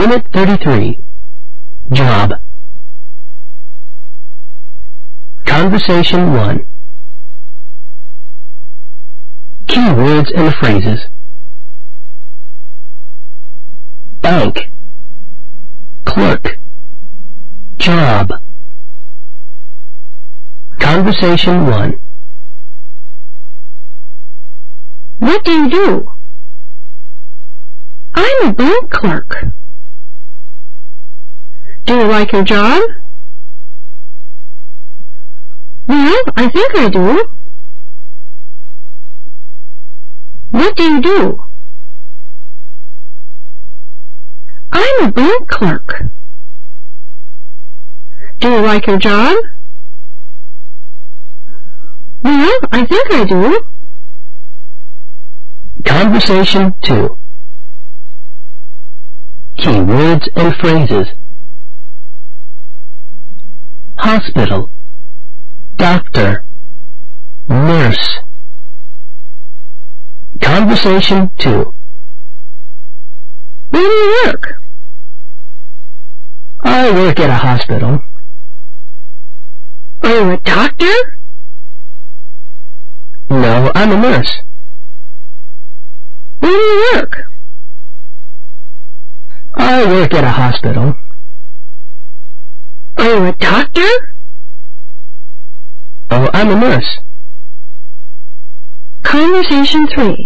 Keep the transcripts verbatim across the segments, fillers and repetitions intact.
Unit thirty-three. Job. Conversation one. Keywords and phrases. Bank. Clerk. Job. Conversation one. What do you do? I'm a bank clerk. Do you like your job? Well, I think I do. What do you do? I'm a bank clerk. Do you like your job? Well, I think I do. Conversation two. Keywords and phrases. Hospital. Doctor. Nurse. Conversation two. Where do you work? I work at a hospital. Are you a doctor? No, I'm a nurse. Where do you work? I work at a hospital. Are you a doctor? Oh, I'm a nurse. Conversation three.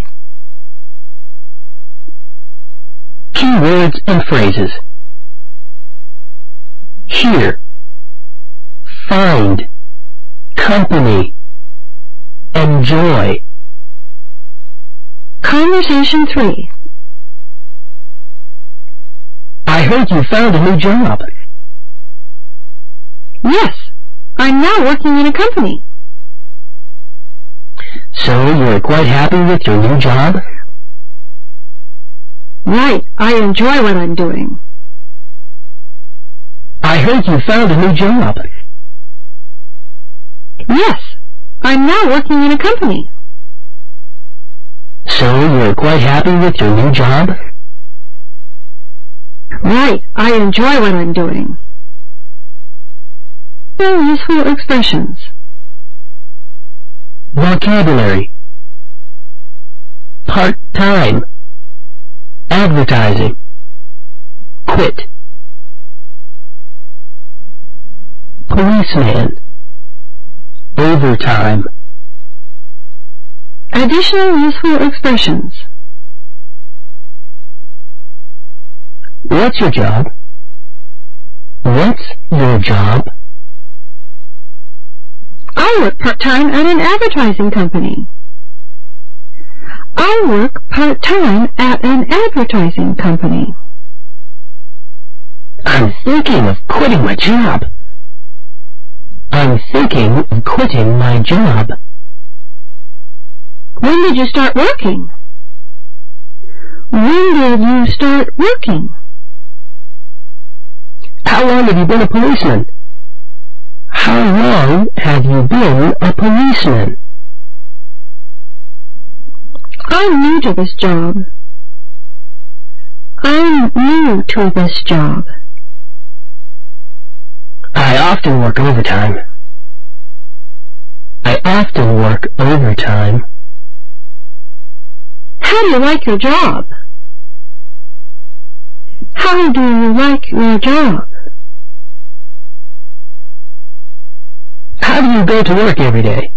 Keywords and phrases. Hear. Find. Company. Enjoy. Conversation three. I heard you found a new job. Yes, I'm now working in a company. So you're quite happy with your new job? Right, I enjoy what I'm doing. I heard you found a new job. Yes, I'm now working in a company. So you're quite happy with your new job? Right, I enjoy what I'm doing. Useful expressions. Vocabulary. Part-time. Advertising. Quit. Policeman. Overtime. Additional useful expressions. What's your job? What's your job? I work part-time at an advertising company. I work part-time at an advertising company. I'm thinking of quitting my job. I'm thinking of quitting my job. When did you start working? When did you start working? How long have you been a policeman? How long have you been a policeman? I'm new to this job. I'm new to this job. I often work overtime. I often work overtime. How do you like your job? How do you like your job? How do you go to work every day?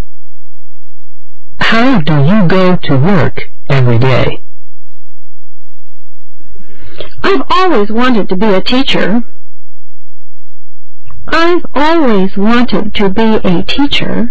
How do you go to work every day? I've always wanted to be a teacher. I've always wanted to be a teacher.